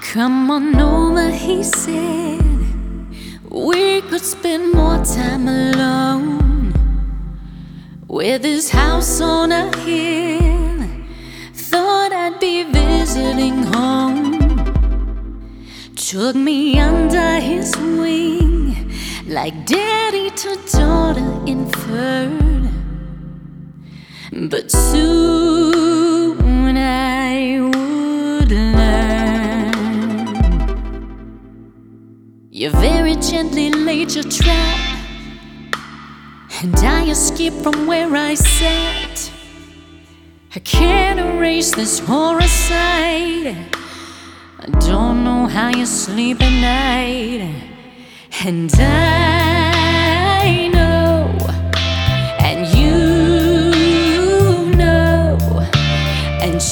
Come on over, he said. We could spend more time alone. With his house on a hill, thought I'd be visiting home. Took me under his wing, like daddy to daughter inferred. But soon I would learn. You very gently laid your trap, and I escaped from where I sat. I can't erase this horror sight. I don't know how you sleep at night. And I know, and you know, and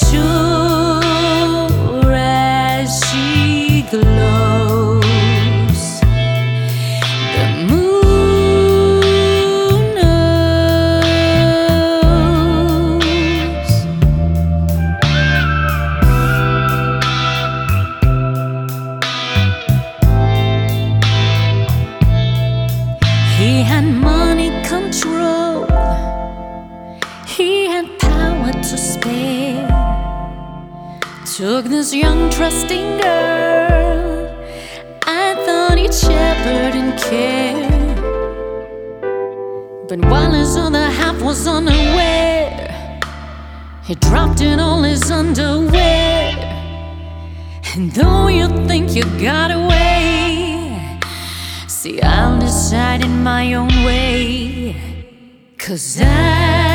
sure as she glows, the moon knows. He had money control, he had power to spare. Took this young trusting girl, I thought he'd shepherd and care. But while his other half was unaware, he dropped in all his underwear. And though you think you got away, see, I'll decide in my own way. 'Cause I